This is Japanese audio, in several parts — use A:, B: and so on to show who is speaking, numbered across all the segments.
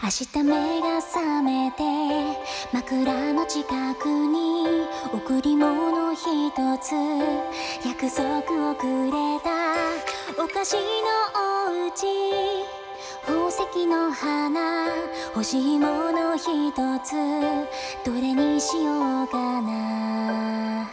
A: 明日目が覚めて枕の近くに贈り物一つ約束をくれたお菓子のおうち宝石の花欲しいもの一つどれにしようかな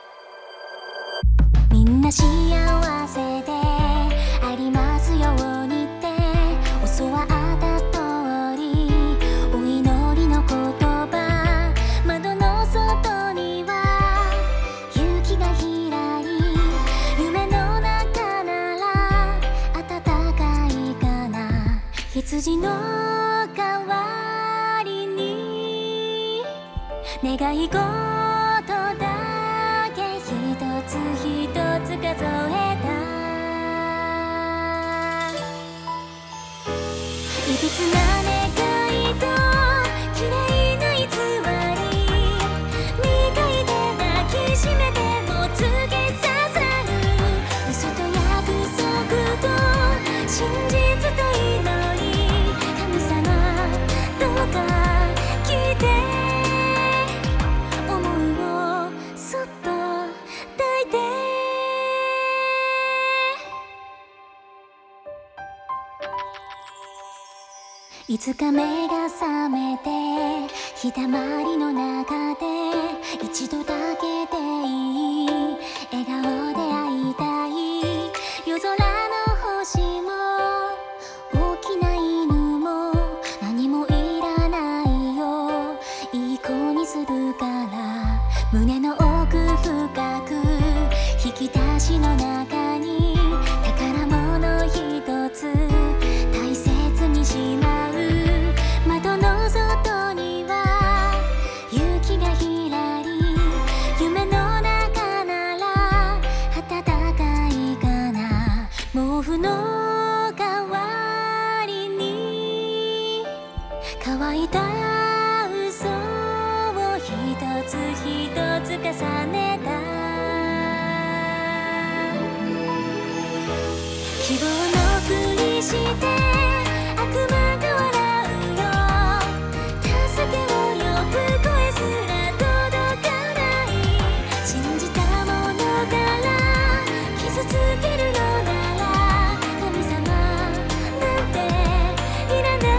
A: みんな幸せでありますようにって教わった通りお祈りの言葉窓の外には雪がひらり夢の中なら暖かいかな羊の代わりに願い事だけ一つ一つ数えたいびつな願いと綺麗な偽り2回で抱きしめても突き刺さる嘘と約束と真実と祈り神様どうか聞いて思いをそっと抱いていつか目が覚めて日だまりの中で一度だけでいい笑顔で会いたい夜空の星も大きな犬も何もいらないよいい子にするから胸の奥深く引き出しの中に宝物一つ大切にしまう窓の外には雪がひらり夢の中なら暖かいかな毛布の代わりに乾いた嘘を一つ一つ重ねた希望のふりして悪魔が笑うよ助けを呼ぶ声すら届かない信じたものから傷つけるのなら神様なんていらない